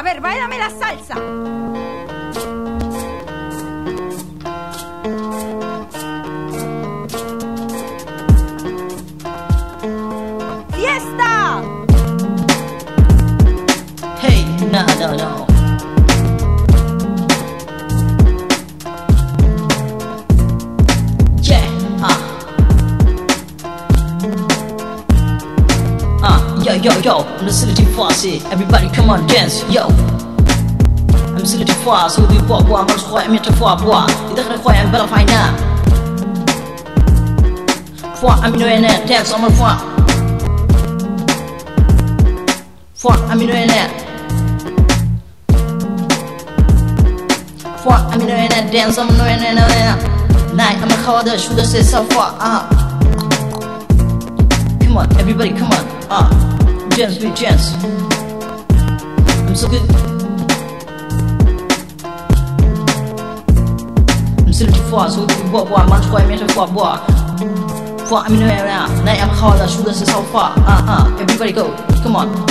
ver, bailame la salsa. ¡Fiesta! Hey, no. Yeah, yo, I'm the Sility Fossy. Everybody come on, dance, yo. I'm Sility Foss, who we walk, I'm just quite a meter for bois. You don't quite a better find out. I'm in the dance on my foot. I'm in the I'm in the dance, I'm in the night, I'm a harder, should I say so far? Come on, everybody, come on. Dance, we dance. I'm so good. I'm still too far, so we walk, I'm not quite meant to walk. I'm in the night, I'm harder, should I say so far? Everybody go, come on.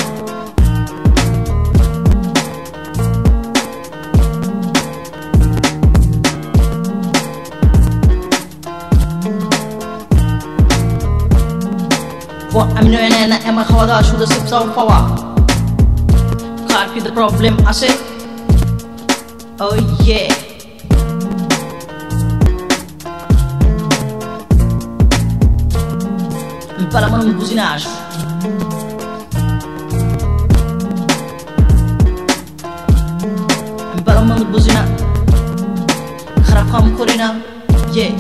I'm doing it and I'm a harder should the sip so power. Can't be the problem, I say. Oh yeah. Para mano buzinage. Para mano buzina. Kharafam korina. Yeah.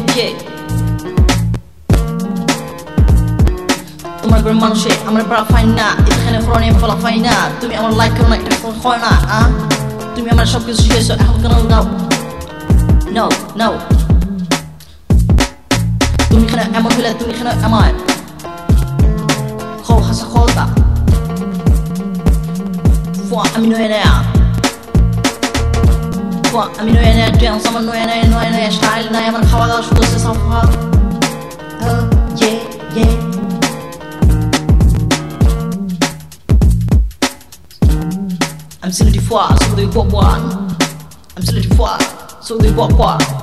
I'm gonna man shit, I'm gonna bra fine na. If I can't run in for a fine na. To me, I'm like a night for corner, To me, I'm a shop is here, so I'm gonna know. No. To me, can I'm a villa, to me, can am I? Ho has a holder. I'm in there. I'm in there, dance, I'm in there, style, and I'm a color, should this is how far. Yeah. I'm Sility Foss, so they walk one. I'm Sility Foss, so they walk one.